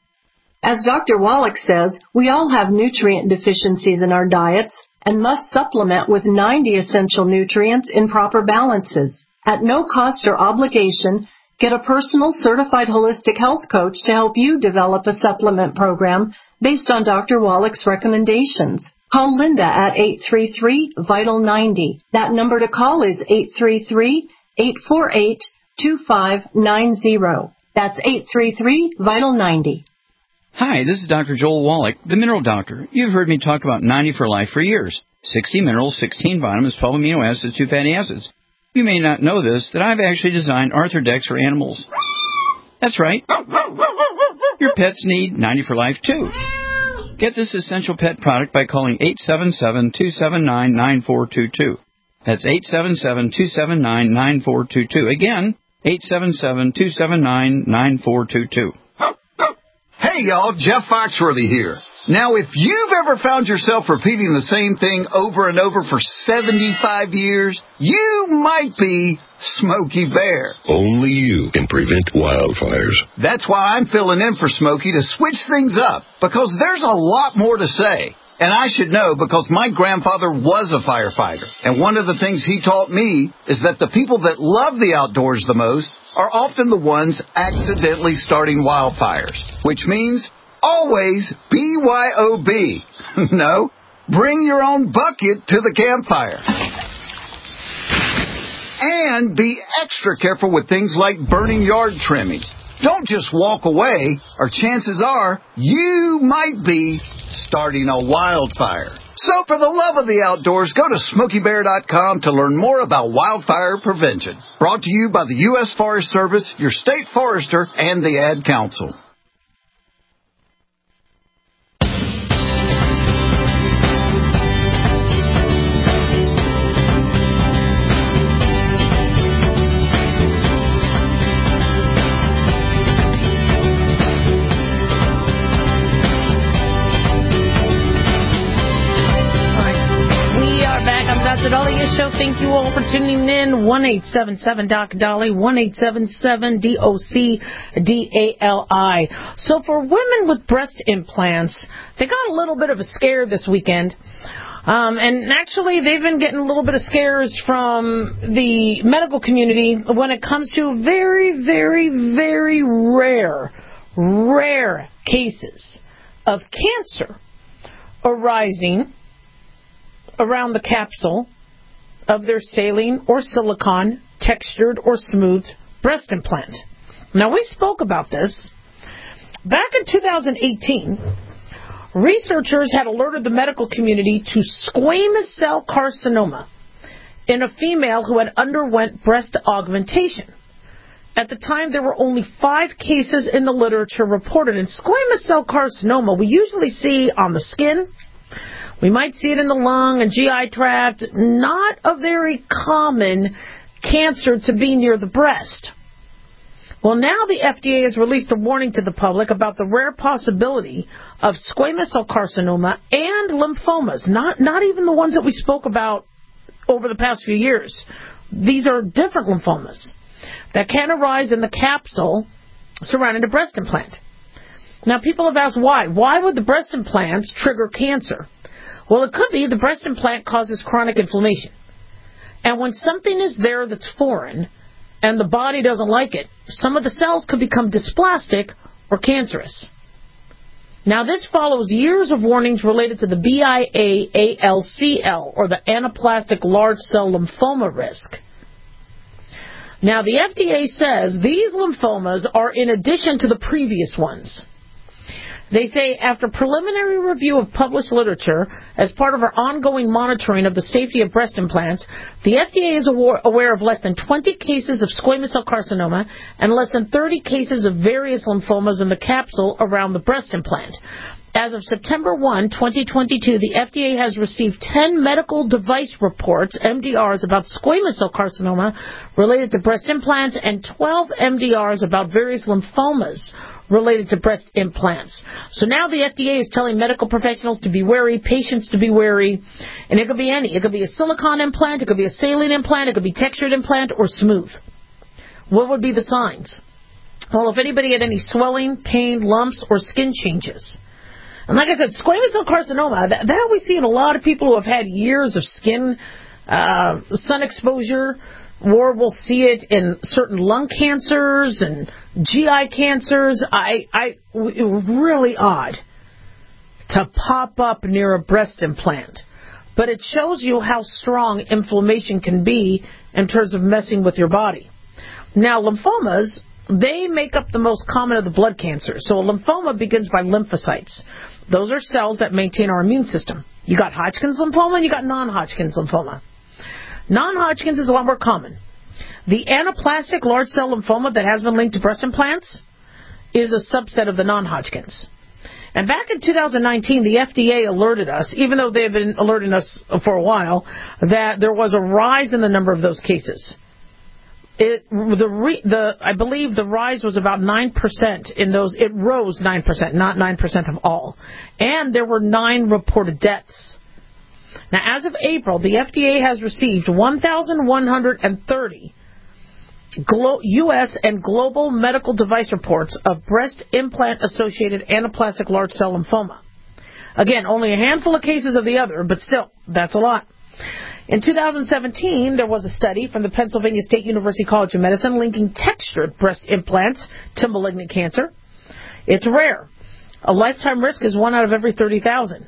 As Doctor Wallach says, we all have nutrient deficiencies in our diets and must supplement with ninety essential nutrients in proper balances. At no cost or obligation, get a personal certified holistic health coach to help you develop a supplement program based on Doctor Wallach's recommendations. Call Linda at eight three three, vital ninety. That number to call is eight three three, eight four eight, two five nine zero. That's eight three three, vital ninety. Hi, this is Doctor Joel Wallach, the Mineral Doctor. You've heard me talk about ninety for Life for years. sixty minerals, sixteen vitamins, twelve amino acids, two fatty acids. You may not know this, that I've actually designed Arthrodex for animals. That's right. Your pets need ninety for Life, too. Get this essential pet product by calling eight seven seven, two seven nine, nine four two two. That's eight seven seven, two seven nine, nine four two two. Again, eight seven seven, two seven nine, nine four two two. Hey, y'all, Jeff Foxworthy here. Now, if you've ever found yourself repeating the same thing over and over for seventy-five years, you might be Smokey Bear. Only you can prevent wildfires. That's why I'm filling in for Smokey to switch things up, because there's a lot more to say. And I should know because my grandfather was a firefighter. And one of the things he taught me is that the people that love the outdoors the most are often the ones accidentally starting wildfires, which means always B Y O B. No, bring your own bucket to the campfire. And be extra careful with things like burning yard trimmings. Don't just walk away, or chances are you might be starting a wildfire. So for the love of the outdoors, go to smokey bear dot com to learn more about wildfire prevention. Brought to you by the U S Forest Service, your state forester, and the Ad Council. Doctor Dahlia Show. Thank you all for tuning in. one eight seven seven Doc Dolly, one eight seven seven D O C D A L I. So for women with breast implants, they got a little bit of a scare this weekend. Um, and actually, they've been getting a little bit of scares from the medical community when it comes to very, very, very rare, rare cases of cancer arising around the capsule of their saline or silicone textured or smooth breast implant. Now, we spoke about this back in two thousand eighteen. Researchers had alerted the medical community to squamous cell carcinoma in a female who had underwent breast augmentation. At the time, there were only five cases in the literature reported. And squamous cell carcinoma we usually see on the skin. We might see it in the lung and G I tract. Not a very common cancer to be near the breast. Well, now the F D A has released a warning to the public about the rare possibility of squamous cell carcinoma and lymphomas, not, not even the ones that we spoke about over the past few years. These are different lymphomas that can arise in the capsule surrounding the breast implant. Now, people have asked why. Why would the breast implants trigger cancer? Well, it could be the breast implant causes chronic inflammation. And when something is there that's foreign and the body doesn't like it, some of the cells could become dysplastic or cancerous. Now, this follows years of warnings related to the B I A A L C L, or the anaplastic large cell lymphoma risk. Now, the F D A says these lymphomas are in addition to the previous ones. They say after preliminary review of published literature as part of our ongoing monitoring of the safety of breast implants, the F D A is aware of less than twenty cases of squamous cell carcinoma and less than thirty cases of various lymphomas in the capsule around the breast implant. As of September first, twenty twenty-two, the F D A has received ten medical device reports, M D Rs, about squamous cell carcinoma related to breast implants and twelve M D Rs about various lymphomas related to breast implants. So now the F D A is telling medical professionals to be wary, patients to be wary, and it could be any. It could be a silicone implant, it could be a saline implant, it could be textured implant, or smooth. What would be the signs? Well, if anybody had any swelling, pain, lumps, or skin changes. And like I said, squamous cell carcinoma, that, that we see in a lot of people who have had years of skin, uh, sun exposure, or we'll see it in certain lung cancers and G I cancers. I, I, it was really odd to pop up near a breast implant. But it shows you how strong inflammation can be in terms of messing with your body. Now, lymphomas, they make up the most common of the blood cancers. So a lymphoma begins by lymphocytes. Those are cells that maintain our immune system. You got Hodgkin's lymphoma and you got non-Hodgkin's lymphoma. Non-Hodgkin's is a lot more common. The anaplastic large cell lymphoma that has been linked to breast implants is a subset of the non-Hodgkin's. And back in two thousand nineteen, the F D A alerted us, even though they have been alerting us for a while, that there was a rise in the number of those cases. It, the, re, the, I believe the rise was about nine percent in those. It rose nine percent, not nine percent of all. And there were nine reported deaths. Now, as of April, the F D A has received one thousand one hundred thirty Glo- U S and global medical device reports of breast implant-associated anaplastic large cell lymphoma. Again, only a handful of cases of the other, but still, that's a lot. In two thousand seventeen, there was a study from the Pennsylvania State University College of Medicine linking textured breast implants to malignant cancer. It's rare. A lifetime risk is one out of every thirty thousand.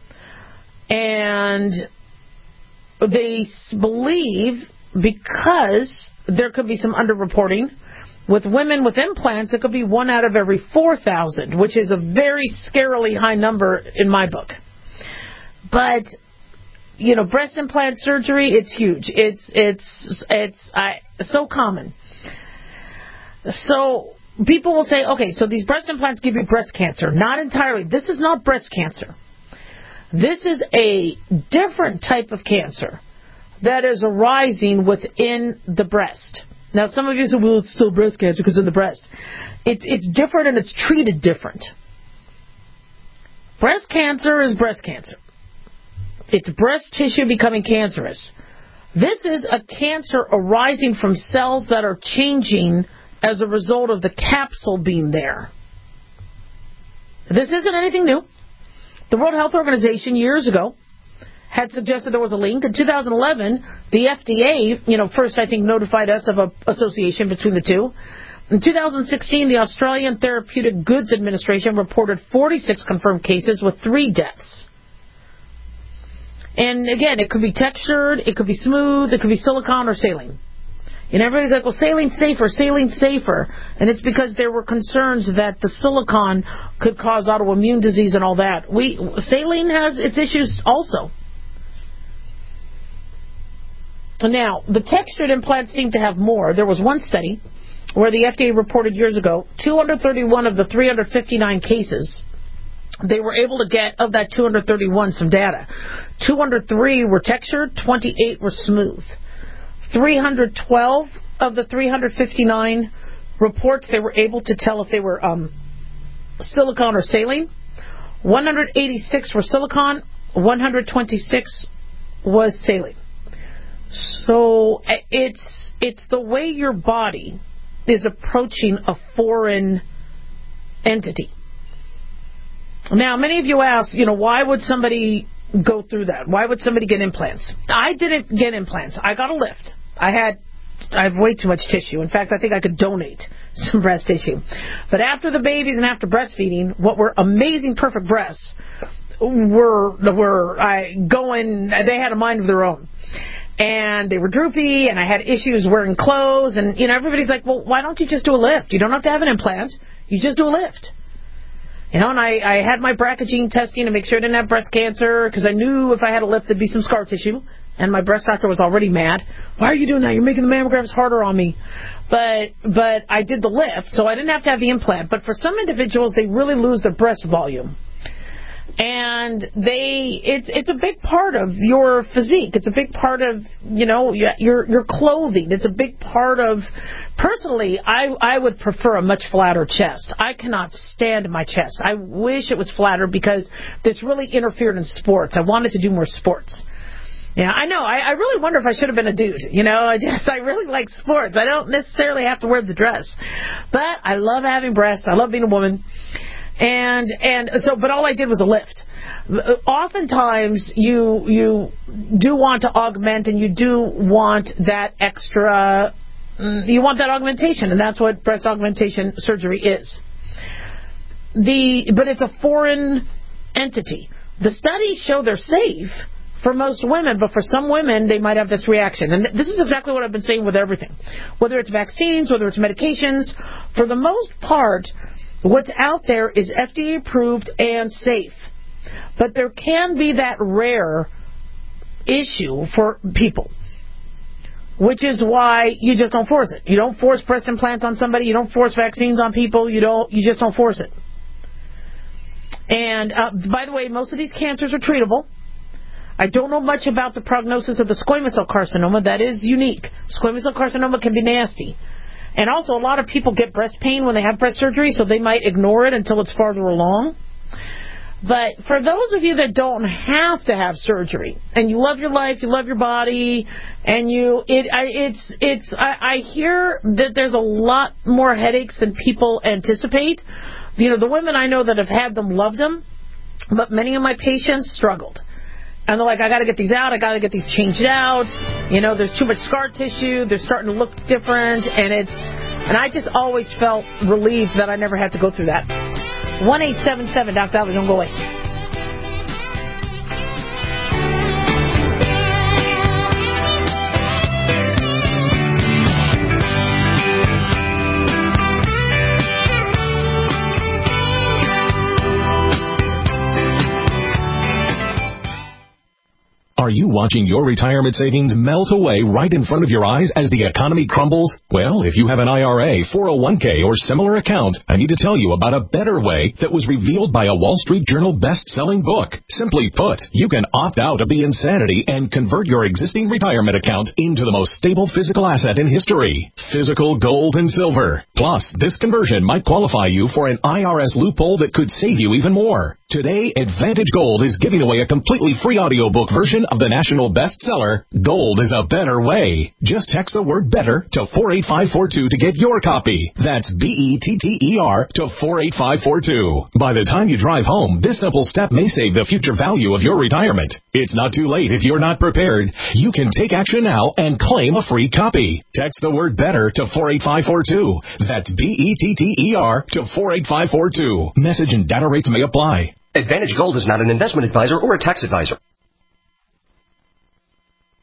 And they believe because there could be some underreporting, with women with implants, it could be one out of every four thousand, which is a very scarily high number in my book. But you know, breast implant surgery, it's huge. It's it's it's I, so common. So people will say, okay, so these breast implants give you breast cancer. Not entirely. This is not breast cancer. This is a different type of cancer that is arising within the breast. Now, some of you say, well, it's still breast cancer because of the breast. It, it's different and it's treated different. Breast cancer is breast cancer. It's breast tissue becoming cancerous. This is a cancer arising from cells that are changing as a result of the capsule being there. This isn't anything new. The World Health Organization years ago had suggested there was a link. In two thousand eleven, the F D A, you know, first I think notified us of an association between the two. In two thousand sixteen, the Australian Therapeutic Goods Administration reported forty-six confirmed cases with three deaths. And again, it could be textured, it could be smooth, it could be silicone or saline. And everybody's like, well, saline's safer, saline's safer. And it's because there were concerns that the silicone could cause autoimmune disease and all that. We saline has its issues also. Now, the textured implants seem to have more. There was one study where the F D A reported years ago two hundred thirty-one of the three hundred fifty-nine cases they were able to get, of that two hundred thirty-one, some data. two hundred three were textured, twenty-eight were smooth. three hundred twelve of the three hundred fifty-nine reports, they were able to tell if they were um, silicone or saline. one hundred eighty-six were silicone, one hundred twenty-six was saline. So it's it's the way your body is approaching a foreign entity. Now, many of you ask, you know, why would somebody go through that? Why would somebody get implants? I didn't get implants. I got a lift. I had I have way too much tissue. In fact, I think I could donate some breast tissue. But after the babies and after breastfeeding, what were amazing, perfect breasts were were I going. They had a mind of their own. And they were droopy, and I had issues wearing clothes, and, you know, everybody's like, well, why don't you just do a lift? You don't have to have an implant. You just do a lift. You know, and I, I had my BRCA gene testing to make sure I didn't have breast cancer, because I knew if I had a lift, there'd be some scar tissue, and my breast doctor was already mad. Why are you doing that? You're making the mammograms harder on me. But but I did the lift, so I didn't have to have the implant. But for some individuals, they really lose their breast volume. And they, it's it's a big part of your physique. It's a big part of, you know, your your clothing. It's a big part of, personally, I, I would prefer a much flatter chest. I cannot stand my chest. I wish it was flatter because this really interfered in sports. I wanted to do more sports. Yeah, I know. I, I really wonder if I should have been a dude. You know, I just, I really like sports. I don't necessarily have to wear the dress. But I love having breasts. I love being a woman. And and so, but all I did was a lift. Oftentimes, you you do want to augment, and you do want that extra. You want that augmentation, and that's what breast augmentation surgery is. The but it's a foreign entity. The studies show they're safe for most women, but for some women, they might have this reaction. And this is exactly what I've been saying with everything, whether it's vaccines, whether it's medications. For the most part, what's out there is F D A approved and safe. But there can be that rare issue for people, which is why you just don't force it. You don't force breast implants on somebody. You don't force vaccines on people. You don't. You just don't force it. And uh, by the way, most of these cancers are treatable. I don't know much about the prognosis of the squamous cell carcinoma. That is unique. Squamous cell carcinoma can be nasty. And also, a lot of people get breast pain when they have breast surgery, so they might ignore it until it's farther along. But for those of you that don't have to have surgery, and you love your life, you love your body, and you, it, I, it's, it's, I, I hear that there's a lot more headaches than people anticipate. You know, the women I know that have had them loved them, but many of my patients struggled. And they're like, I got to get these out. I got to get these changed out. You know, there's too much scar tissue. They're starting to look different. And it's, and I just always felt relieved that I never had to go through that. one eight seven seven, Doctor Dolly, don't go away. Are you watching your retirement savings melt away right in front of your eyes as the economy crumbles? Well, if you have an I R A, four oh one k, or similar account, I need to tell you about a better way that was revealed by a Wall Street Journal best-selling book. Simply put, you can opt out of the insanity and convert your existing retirement account into the most stable physical asset in history, physical gold and silver. Plus, this conversion might qualify you for an I R S loophole that could save you even more. Today, Advantage Gold is giving away a completely free audiobook version of the national bestseller, Gold is a Better Way. Just text the word BETTER to four eight five four two to get your copy. That's B E T T E R to four eight five four two. By the time you drive home, this simple step may save the future value of your retirement. It's not too late if you're not prepared. You can take action now and claim a free copy. Text the word BETTER to four eight five four two. That's B E T T E R to four eight five four two. Message and data rates may apply. Advantage Gold is not an investment advisor or a tax advisor.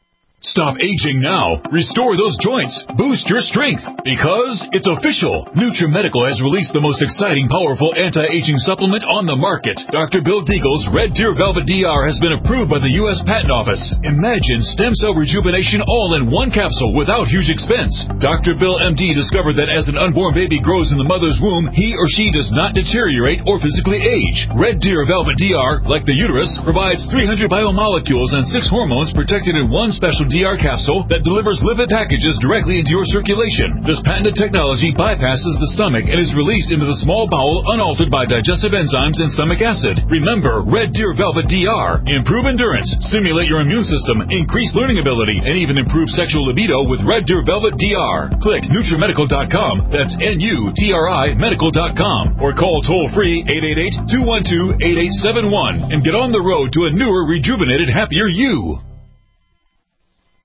Stop aging now. Restore those joints. Boost your strength. Because it's official. NutriMedical has released the most exciting, powerful anti-aging supplement on the market. Doctor Bill Deagle's Red Deer Velvet D R has been approved by the U S Patent Office. Imagine stem cell rejuvenation all in one capsule without huge expense. Doctor Bill M D discovered that as an unborn baby grows in the mother's womb, he or she does not deteriorate or physically age. Red Deer Velvet D R, like the uterus, provides three hundred biomolecules and six hormones protected in one special D R capsule that delivers lipid packages directly into your circulation. This patented technology bypasses the stomach and is released into the small bowel unaltered by digestive enzymes and stomach acid. Remember, Red Deer Velvet D R. Improve endurance, stimulate your immune system, increase learning ability, and even improve sexual libido with Red Deer Velvet D R. Click NutriMedical dot com. That's N U T R I medical dot com. Or call toll-free eight eight eight, two one two, eight eight seven one and get on the road to a newer, rejuvenated, happier you.